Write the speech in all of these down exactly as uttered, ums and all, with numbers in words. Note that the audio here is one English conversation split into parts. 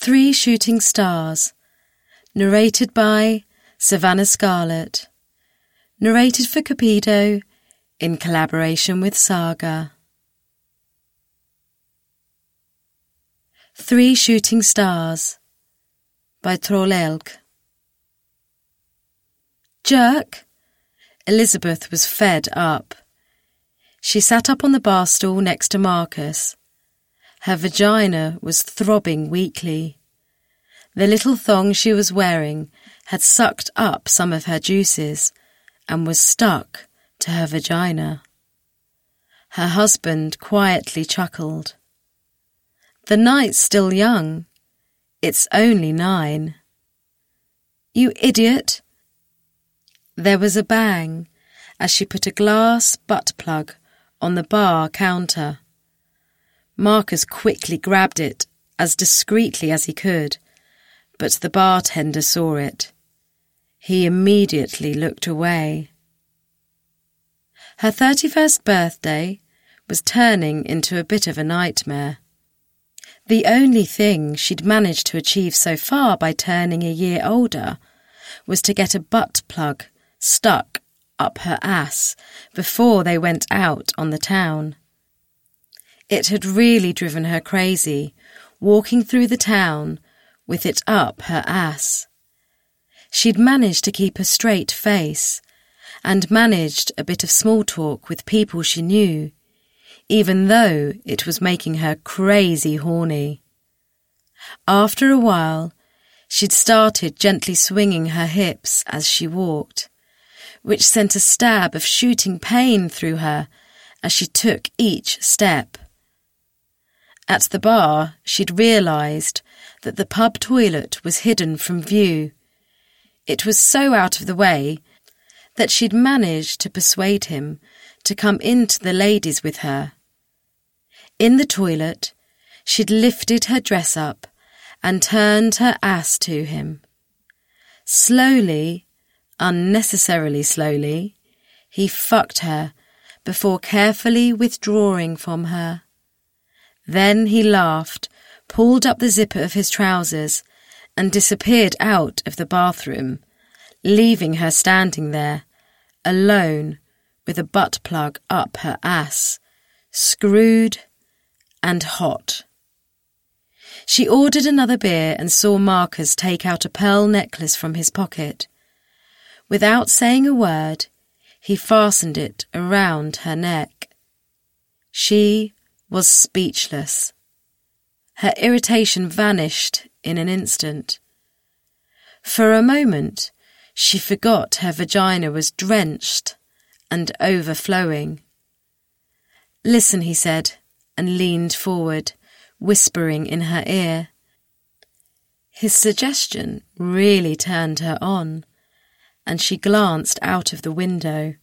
Three Shooting Stars, narrated by Savannah Scarlett, narrated for Cupido in collaboration with Saga. Three Shooting Stars by Trollelg. Jerk! Elizabeth was fed up. She sat up on the bar stool next to Marcus. Her vagina was throbbing weakly. The little thong she was wearing had sucked up some of her juices and was stuck to her vagina. Her husband quietly chuckled. The night's still young. It's only nine. You idiot! There was a bang as she put a glass butt plug on the bar counter. Marcus quickly grabbed it as discreetly as he could, but the bartender saw it. He immediately looked away. Her thirty-first birthday was turning into a bit of a nightmare. The only thing she'd managed to achieve so far by turning a year older was to get a butt plug stuck up her ass before they went out on the town. It had really driven her crazy, walking through the town with it up her ass. She'd managed to keep a straight face and managed a bit of small talk with people she knew, even though it was making her crazy horny. After a while, she'd started gently swinging her hips as she walked, which sent a stab of shooting pain through her as she took each step. At the bar, she'd realised that the pub toilet was hidden from view. It was so out of the way that she'd managed to persuade him to come into the ladies with her. In the toilet, she'd lifted her dress up and turned her ass to him. Slowly, unnecessarily slowly, he fucked her before carefully withdrawing from her. Then he laughed, pulled up the zipper of his trousers, and disappeared out of the bathroom, leaving her standing there, alone, with a butt plug up her ass, screwed and hot. She ordered another beer and saw Marcus take out a pearl necklace from his pocket. Without saying a word, he fastened it around her neck. She was speechless. Her irritation vanished in an instant. For a moment, she forgot her vagina was drenched and overflowing. "Listen," he said, and leaned forward, whispering in her ear. His suggestion really turned her on, and she glanced out of the window.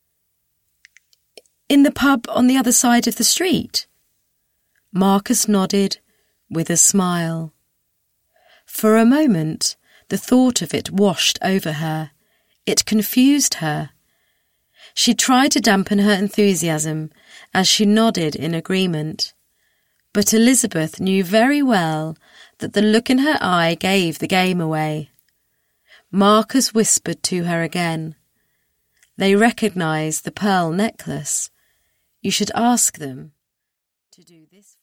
"In the pub on the other side of the street?" Marcus nodded with a smile. For a moment, the thought of it washed over her. It confused her. She tried to dampen her enthusiasm as she nodded in agreement. But Elizabeth knew very well that the look in her eye gave the game away. Marcus whispered to her again. They recognised the pearl necklace. You should ask them to do this.